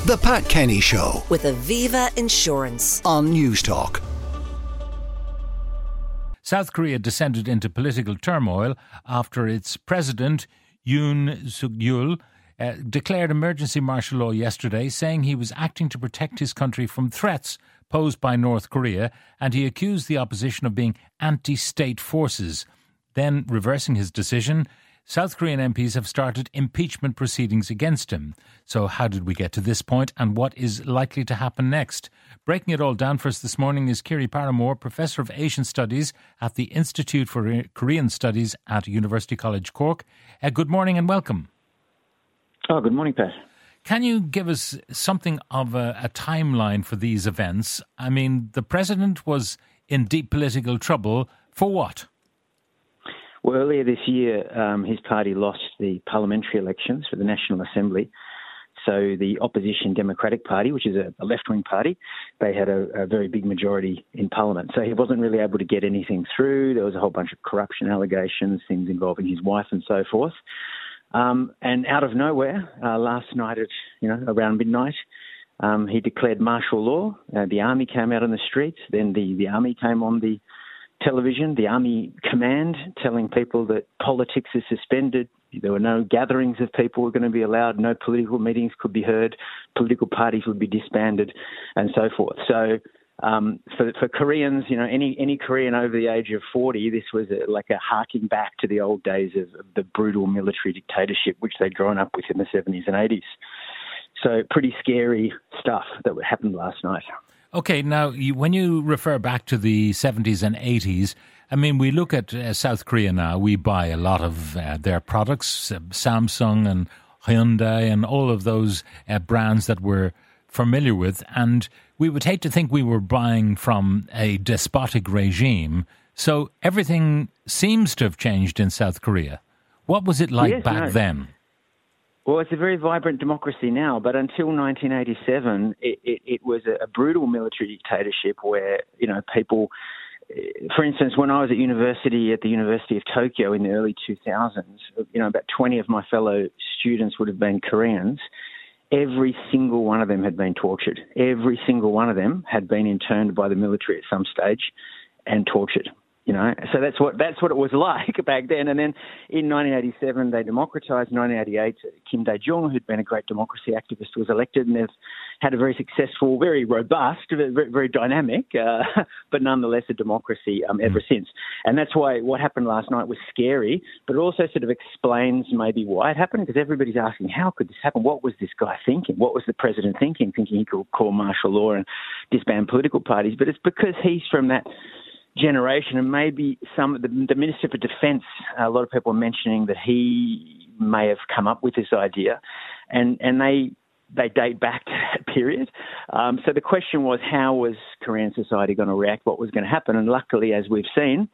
The Pat Kenny Show with Aviva Insurance on Newstalk. South Korea descended into political turmoil after its president, Yoon Suk-yeol, declared emergency martial law yesterday, saying he was acting to protect his country from threats posed by North Korea, and he accused the opposition of being anti-state forces. Then, reversing his decision, South Korean MPs have started impeachment proceedings against him. So how did we get to this point, and what is likely to happen next? Breaking it all down for us this morning is Kiri Paramore, Professor of Asian Studies at the Institute for Korean Studies at University College Cork. Good morning and welcome. Oh, good morning, Pat. Can you give us something of a timeline for these events? I mean, the president was in deep political trouble. For what? Well, earlier this year, his party lost the parliamentary elections for the National Assembly. So the opposition Democratic Party, which is a left-wing party, they had a very big majority in Parliament. So he wasn't really able to get anything through. There was a whole bunch of corruption allegations, things involving his wife and so forth. And out of nowhere, last night at around midnight, he declared martial law. The army came out on the streets. Then the army came on the television, the army command telling people that politics is suspended. There were no gatherings of people were going to be allowed. No political meetings could be heard. Political parties would be disbanded, and so forth. So for Koreans, any Korean over the age of 40, this was like a harking back to the old days of the brutal military dictatorship which they'd grown up with in the 70s and 80s. So pretty scary stuff that happened last night. Okay, now, when you refer back to the 70s and 80s, I mean, we look at South Korea now, we buy a lot of their products, Samsung and Hyundai and all of those brands that we're familiar with, and we would hate to think we were buying from a despotic regime, so everything seems to have changed in South Korea. What was it like back then? Well, it's a very vibrant democracy now, but until 1987, it was a brutal military dictatorship where, people, for instance, when I was at the University of Tokyo in the early 2000s, about 20 of my fellow students would have been Koreans. Every single one of them had been tortured. Every single one of them had been interned by the military at some stage and tortured. So that's what it was like back then. And then in 1987, they democratized. 1988, Kim Dae-jung, who'd been a great democracy activist, was elected, and they've had a very successful, very robust, very, very dynamic, but nonetheless a democracy ever since. And that's why what happened last night was scary, but it also sort of explains maybe why it happened, because everybody's asking, how could this happen? What was this guy thinking? What was the president thinking he could call martial law and disband political parties? But it's because he's from that generation, and maybe the Minister for Defence, a lot of people are mentioning that he may have come up with this idea, and they date back to that period. So the question was, how was Korean society going to react? What was going to happen? And luckily, as we've seen,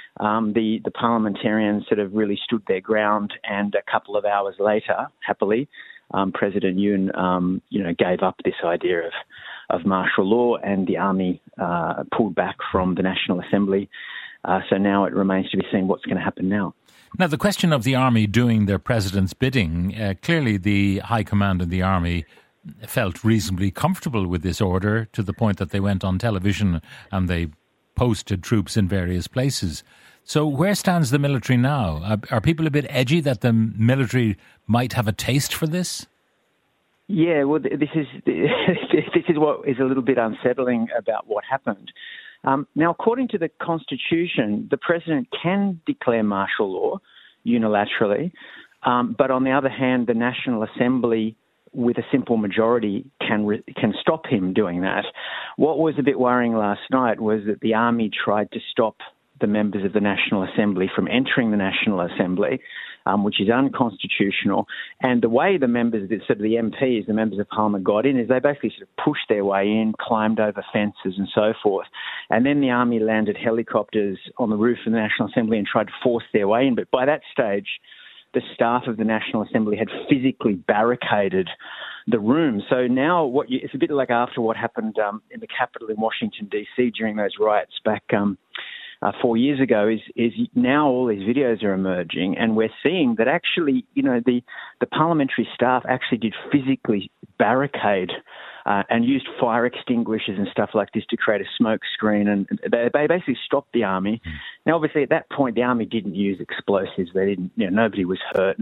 the parliamentarians sort of really stood their ground, and a couple of hours later, happily, President Yoon, gave up this idea of martial law, and the army pulled back from the National Assembly. So now it remains to be seen what's going to happen now. Now, the question of the army doing their president's bidding, clearly the high command of the army felt reasonably comfortable with this order, to the point that they went on television and they posted troops in various places. So where stands the military now? Are people a bit edgy that the military might have a taste for this? Yeah, well, this is what is a little bit unsettling about what happened. Now, according to the Constitution, the president can declare martial law unilaterally, but on the other hand, the National Assembly, with a simple majority, can stop him doing that. What was a bit worrying last night was that the army tried to stop the members of the National Assembly from entering the National Assembly, which is unconstitutional. And the way the members, sort of the MPs, the members of Parliament, got in is they basically sort of pushed their way in, climbed over fences and so forth. And then the army landed helicopters on the roof of the National Assembly and tried to force their way in. But by that stage, the staff of the National Assembly had physically barricaded the room. So now it's a bit like after what happened in the Capitol in Washington, D.C. during those riots back 4 years ago is now all these videos are emerging, and we're seeing that actually, the parliamentary staff actually did physically barricade and used fire extinguishers and stuff like this to create a smoke screen, and they basically stopped the army. Now, obviously, at that point, the army didn't use explosives. They didn't. Nobody was hurt.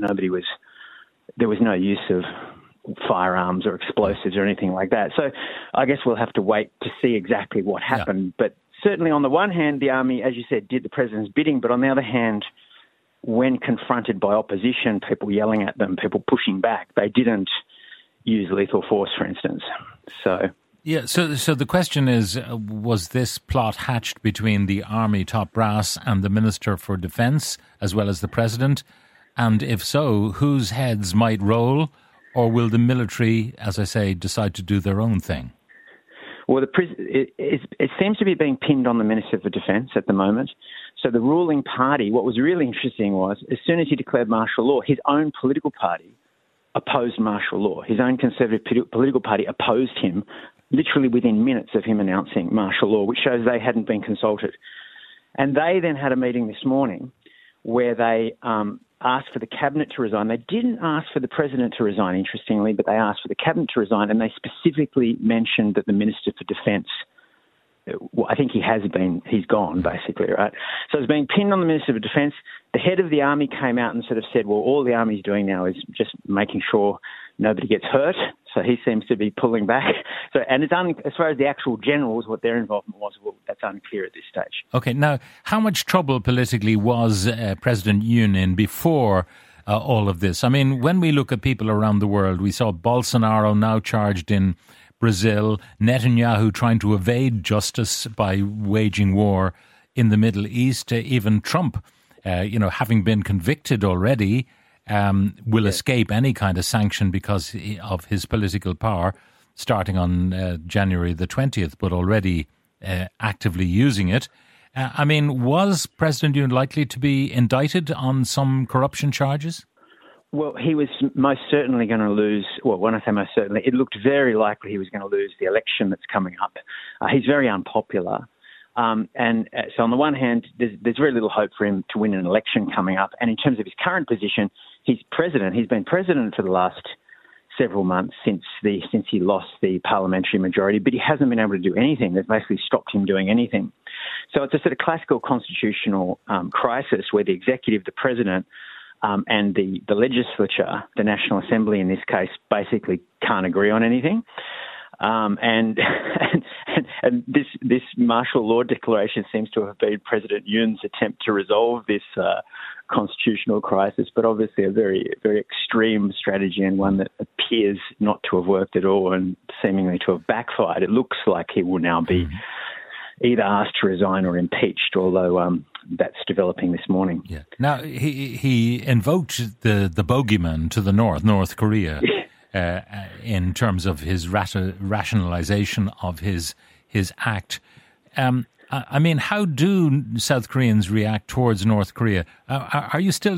There was no use of firearms or explosives or anything like that. So, I guess we'll have to wait to see exactly what happened. Yeah. But certainly, on the one hand, the army, as you said, did the president's bidding. But on the other hand, when confronted by opposition, people yelling at them, people pushing back, they didn't use lethal force, for instance. So the question is, was this plot hatched between the army top brass and the Minister for Defence, as well as the President? And if so, whose heads might roll, or will the military, as I say, decide to do their own thing? Well, it seems to be being pinned on the Minister for Defence at the moment. So the ruling party, what was really interesting was, as soon as he declared martial law, his own political party opposed martial law. His own Conservative political party opposed him literally within minutes of him announcing martial law, which shows they hadn't been consulted. And they then had a meeting this morning where they asked for the cabinet to resign. They didn't ask for the president to resign, interestingly, but they asked for the cabinet to resign, and they specifically mentioned that the Minister for Defence, well, I think he's gone, basically, right? So it's being pinned on the Minister for Defence. The head of the army came out and sort of said, well, all the army's doing now is just making sure nobody gets hurt. So he seems to be pulling back. And as far as the actual generals, what their involvement was, well, that's unclear at this stage. Okay, now, how much trouble politically was President Yoon in before all of this? I mean, when we look at people around the world, we saw Bolsonaro now charged in Brazil, Netanyahu trying to evade justice by waging war in the Middle East, even Trump, having been convicted already, will escape any kind of sanction because of his political power, starting on January the 20th, but already actively using it. Was President Yoon likely to be indicted on some corruption charges? Well, he was most certainly going to lose. Well, when I say most certainly, it looked very likely he was going to lose the election that's coming up. He's very unpopular. And so on the one hand, there's very little hope for him to win an election coming up. And in terms of his current position, he's president. He's been president for the last several months since he lost the parliamentary majority, but he hasn't been able to do anything. They've basically stopped him doing anything. So it's a sort of classical constitutional crisis where the executive, the president, and the legislature, the National Assembly in this case, basically can't agree on anything. And this martial law declaration seems to have been President Yoon's attempt to resolve this constitutional crisis, but obviously a very, very extreme strategy and one that appears not to have worked at all and seemingly to have backfired. It looks like he will now be either asked to resign or impeached, although that's developing this morning. Yeah. Now, he invoked the bogeyman to the North Korea, in terms of his rationalization of his act. How do South Koreans react towards North Korea? Are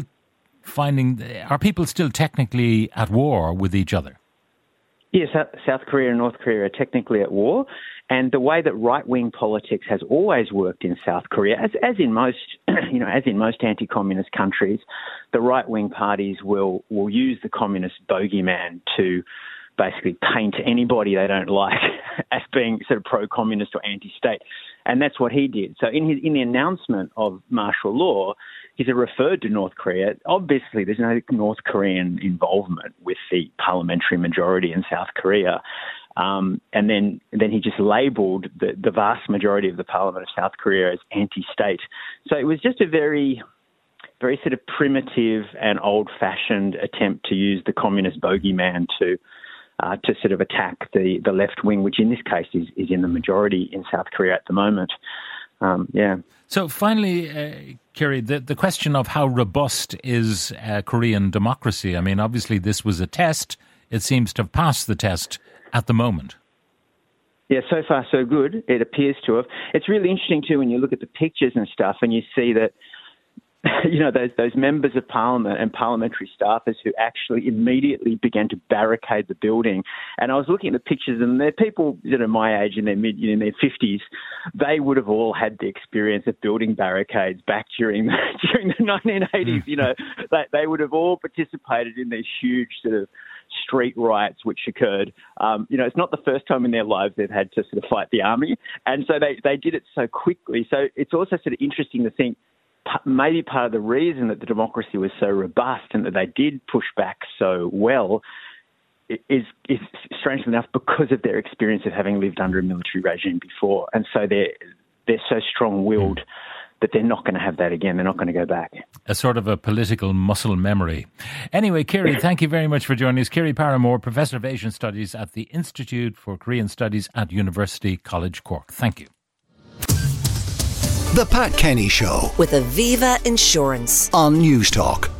people still technically at war with each other? Yes, South Korea and North Korea are technically at war, and the way that right-wing politics has always worked in South Korea, as in most, as in most anti-communist countries, the right-wing parties will use the communist bogeyman to basically paint anybody they don't like as being sort of pro-communist or anti-state, and that's what he did. So in the announcement of martial law, he referred to North Korea. Obviously, there's no North Korean involvement with the parliamentary majority in South Korea. And then he just labelled the vast majority of the parliament of South Korea as anti-state. So it was just a very, very sort of primitive and old-fashioned attempt to use the communist bogeyman to sort of attack the left wing, which in this case is in the majority in South Korea at the moment. So finally, Kiri, the question of how robust is Korean democracy? I mean, obviously this was a test. It seems to have passed the test at the moment. Yeah, so far so good. It appears to have. It's really interesting too when you look at the pictures and stuff and you see that those members of parliament and parliamentary staffers who actually immediately began to barricade the building. And I was looking at the pictures, and they're people that are my age, in their in their 50s. They would have all had the experience of building barricades back during the 1980s. They would have all participated in these huge sort of street riots which occurred. It's not the first time in their lives they've had to sort of fight the army, and so they did it so quickly. So it's also sort of interesting to think maybe part of the reason that the democracy was so robust and that they did push back so well is strangely enough because of their experience of having lived under a military regime before, and so they're so strong-willed that they're not going to have that again. They're not going to go back. A sort of a political muscle memory. Anyway, Kiri, thank you very much for joining us. Kiri Paramore, Professor of Asian Studies at the Institute for Korean Studies at University College Cork. Thank you. The Pat Kenny Show with Aviva Insurance on News Talk.